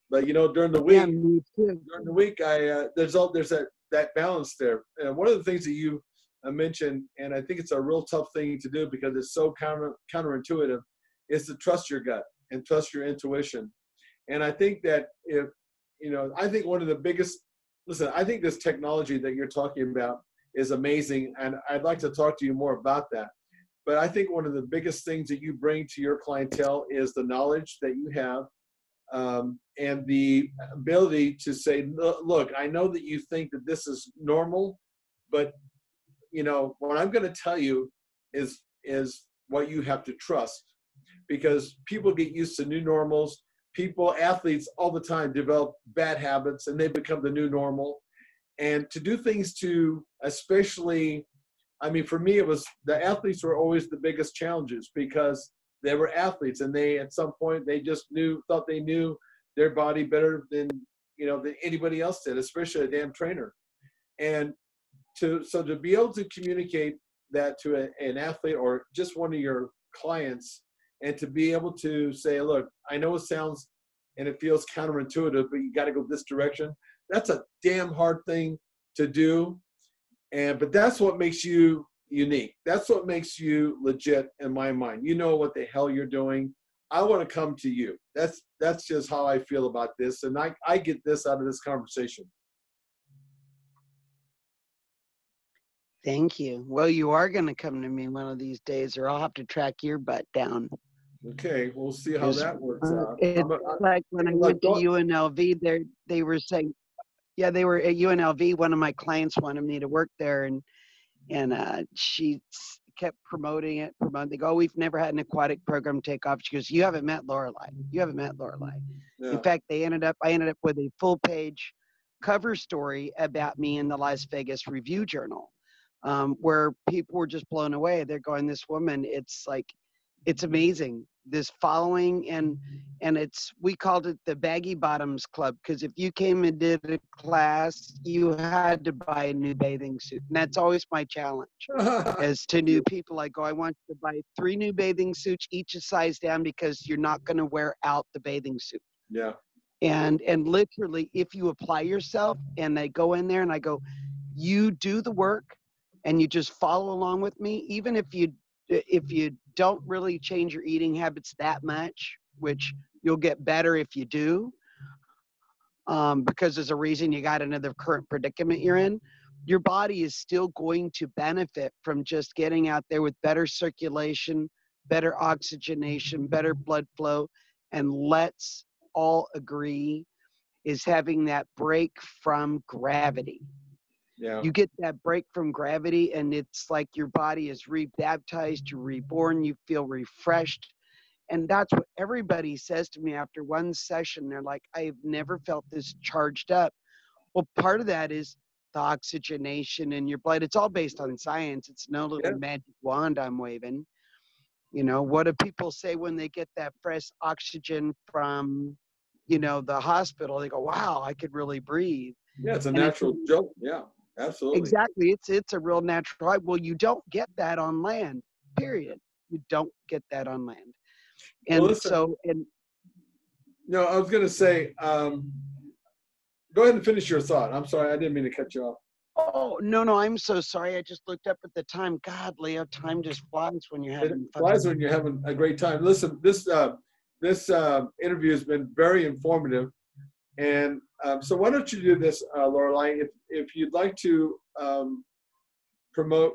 But you know, during the Yeah, week, me too. during the week, I uh, there's all there's that that balance there. And one of the things that you uh, mentioned, and I think it's a real tough thing to do because it's so counter counterintuitive, is to trust your gut and trust your intuition. And I think that if you know, I think one of the biggest listen, I think this technology that you're talking about is amazing, and I'd like to talk to you more about that. But I think one of the biggest things that you bring to your clientele is the knowledge that you have, um, and the ability to say, look, I know that you think that this is normal, but you know, what I'm going to tell you is, is what you have to trust, because people get used to new normals. People, athletes all the time develop bad habits and they become the new normal. And to do things to, especially, I mean, for me, it was the athletes were always the biggest challenges because they were athletes and they, at some point, they just knew, thought they knew their body better than, you know, than anybody else did, especially a damn trainer. And to, so to be able to communicate that to a, an athlete or just one of your clients, and to be able to say, look, I know it sounds and it feels counterintuitive, but you got to go this direction. That's a damn hard thing to do. And, but that's what makes you unique. That's what makes you legit in my mind. You know what the hell you're doing. I want to come to you. That's, that's just how I feel about this. And I, I get this out of this conversation. Thank you. Well, you are going to come to me one of these days, or I'll have to track your butt down. Okay, we'll see how that works uh, out. It's I'm a, I, like when I went to U N L V, there they were saying, yeah, they were at U N L V. One of my clients wanted me to work there, and and uh, she kept promoting it, promoting. They go, oh, we've never had an aquatic program take off. She goes, you haven't met Lorelei. You haven't met Lorelei. Yeah. In fact, they ended up. I ended up with a full page cover story about me in the Las Vegas Review Journal, um, where people were just blown away. They're going, this woman, it's like, it's amazing. This following, and and it's, we called it the Baggy Bottoms Club, because if you came and did a class, you had to buy a new bathing suit. And that's always my challenge as to new people. I go, I want you to buy three new bathing suits, each a size down, because you're not going to wear out the bathing suit. Yeah. And and literally, if you apply yourself, and I go in there and I go, you do the work and you just follow along with me, even if you if you don't really change your eating habits that much, which you'll get better if you do, um, because there's a reason you got into the current predicament you're in, your body is still going to benefit from just getting out there with better circulation, better oxygenation, better blood flow. And let's all agree is having that break from gravity. Yeah. You get that break from gravity, and it's like your body is rebaptized, you're reborn, you feel refreshed. And that's what everybody says to me after one session. They're like, I've never felt this charged up. Well, part of that is the oxygenation in your blood. It's all based on science. It's no little yeah. magic wand I'm waving. You know, what do people say when they get that fresh oxygen from, you know, the hospital? They go, wow, I could really breathe. Yeah, it's a natural joke. Yeah. Absolutely. Exactly. It's it's a real natural. Well, you don't get that on land, period. You don't get that on land. And well, so, and no, I was going to say, um, go ahead and finish your thought. I'm sorry. I didn't mean to cut you off. Oh, no, no, I'm so sorry. I just looked up at the time. God, Leo, time just flies when you're having fun. It flies when you're having a great time. Listen, this, uh, this uh, interview has been very informative. And um, so why don't you do this, uh, Lorelei, if, if you'd like to um, promote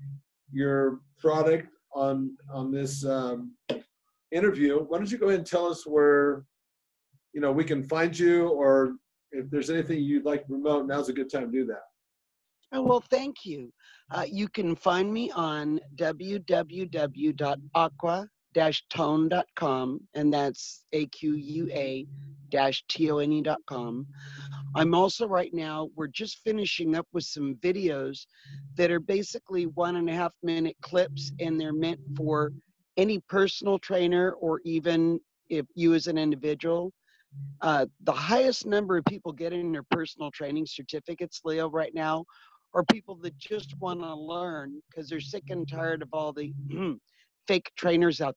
your product on, on this um, interview, why don't you go ahead and tell us where, you know, we can find you, or if there's anything you'd like to promote, now's a good time to do that. Oh, well, thank you. Uh, you can find me on w w w dot aqua dash tone dot com, and that's A Q U A dash T O N E dot com. I'm also right now, we're just finishing up with some videos that are basically one and a half minute clips, and they're meant for any personal trainer, or even if you as an individual. Uh, the highest number of people getting their personal training certificates, Leo, right now, are people that just want to learn because they're sick and tired of all the fake trainers out there.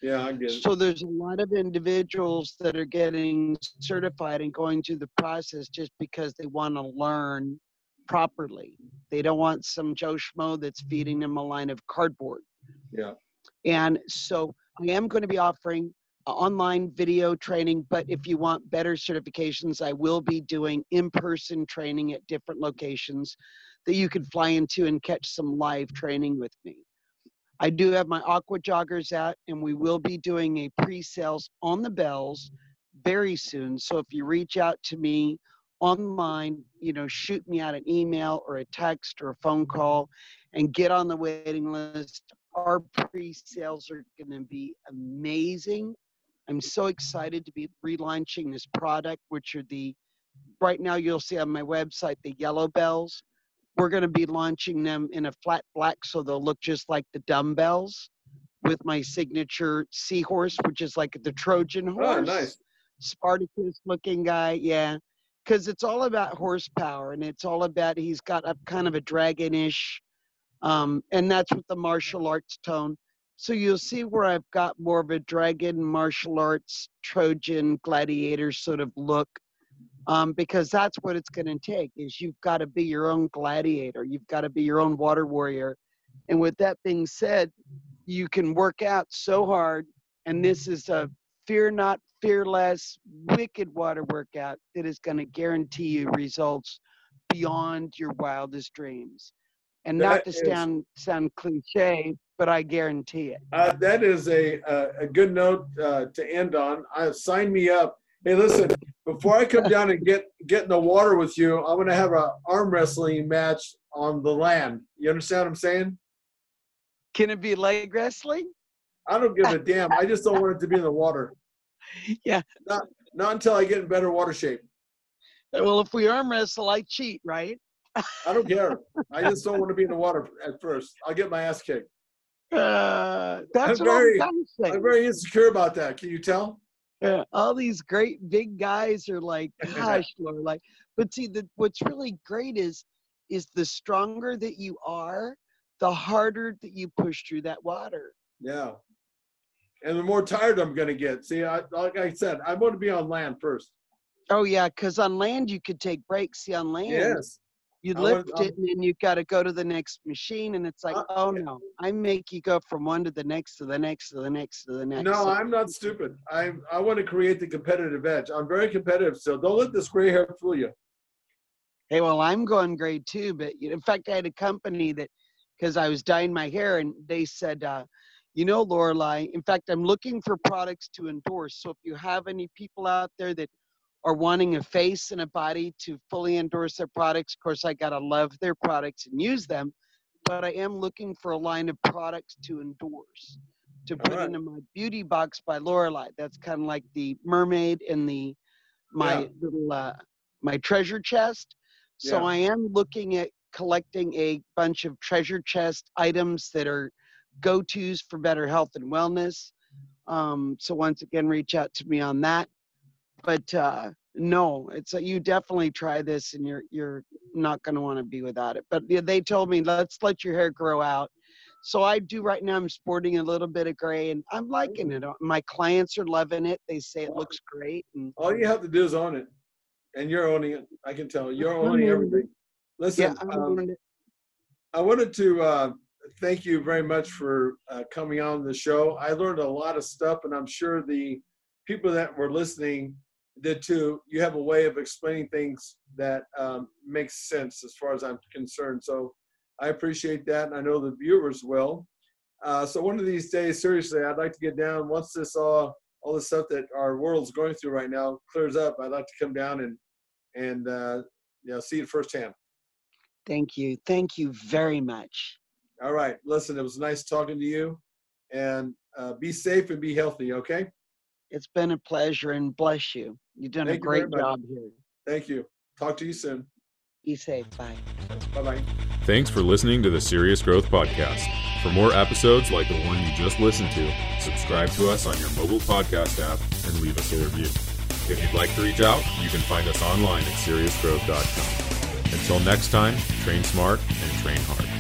Yeah, I get it. So there's a lot of individuals that are getting certified and going through the process just because they want to learn properly. They don't want some Joe Schmo that's feeding them a line of cardboard. Yeah. And so I am going to be offering online video training, but if you want better certifications, I will be doing in-person training at different locations that you can fly into and catch some live training with me. I do have my Aqua Joggers out, and we will be doing a pre-sales on the bells very soon. So if you reach out to me online, you know, shoot me out an email or a text or a phone call and get on the waiting list. Our pre-sales are going to be amazing. I'm so excited to be relaunching this product, which are the, right now you'll see on my website, the yellow bells. We're going to be launching them in a flat black, so they'll look just like the dumbbells, with my signature seahorse, which is like the Trojan horse. Oh, nice. Spartacus looking guy, yeah. Because it's all about horsepower, and it's all about, he's got a kind of a dragonish, um, and that's with the martial arts tone. So you'll see where I've got more of a dragon, martial arts, Trojan, gladiator sort of look. Um, because that's what it's going to take, is you've got to be your own gladiator. You've got to be your own water warrior. And with that being said, you can work out so hard, and this is a fear not, fearless, wicked water workout that is going to guarantee you results beyond your wildest dreams. And not That to is- sound sound cliche, but I guarantee it. Uh, that is a, a, a good note uh, to end on. Uh, sign me up. Hey, listen, before I come down and get, get in the water with you, I'm going to have an arm wrestling match on the land. You understand what I'm saying? Can it be leg wrestling? I don't give a damn. I just don't want it to be in the water. Yeah. Not, not until I get in better water shape. Well, if we arm wrestle, I cheat, right? I don't care. I just don't want to be in the water at first. I'll get my ass kicked. Uh, that's I'm what very- I'm saying. I'm very insecure about that. Can you tell? Yeah, all these great big guys are like, gosh, Lord, like, but see, the, what's really great is, is the stronger that you are, the harder that you push through that water. Yeah. And the more tired I'm going to get. See, I, like I said, I want to be on land first. Oh yeah, because on land you could take breaks. See, on land, Yes. you I want- lift it and then you got to go to the next machine, and it's like, Uh, oh no, I make you go from one to the next to the next to the next to the next. No, So- I'm not stupid. I I want to create the competitive edge. I'm very competitive, so don't let this gray hair fool you. Hey, well, I'm going grade two, but you know, in fact, I had a company that, because I was dyeing my hair, and they said, uh, you know, Lorelei, in fact, I'm looking for products to endorse. So if you have any people out there that are wanting a face and a body to fully endorse their products, of course, I got to love their products and use them, but I am looking for a line of products to endorse, to put right. into my beauty box by Lorelei. That's kind of like the mermaid in the, my Yeah. little, uh, my treasure chest. So Yeah. I am looking at collecting a bunch of treasure chest items that are go-tos for better health and wellness. Um, so once again, reach out to me on that. But uh, no, it's a, you definitely try this, and you're you're not going to want to be without it. But yeah, they told me, let's let your hair grow out. So I do right now. I'm sporting a little bit of gray, and I'm liking it. My clients are loving it. They say it looks great. And All you have to do is own it, and you're owning it. I can tell you're I'm owning owning everything. Listen, yeah, I'm um, doing it. I wanted to uh, thank you very much for uh, coming on the show. I learned a lot of stuff, and I'm sure the people that were listening did too. You have a way of explaining things that um, makes sense as far as I'm concerned. So I appreciate that, and I know the viewers will. Uh, so one of these days, seriously, I'd like to get down once this all all the stuff that our world's going through right now clears up. I'd like to come down and and uh, you know, see it firsthand. Thank you. Thank you very much. All right. Listen, it was nice talking to you, and uh, be safe and be healthy. Okay. It's been a pleasure, and bless you. You've done Thank a you very great much. job here. Thank you. Talk to you soon. Be safe. Bye. Bye bye. Thanks for listening to the Serious Growth Podcast. For more episodes like the one you just listened to, subscribe to us on your mobile podcast app and leave us a review. If you'd like to reach out, you can find us online at serious growth dot com. Until next time, train smart and train hard.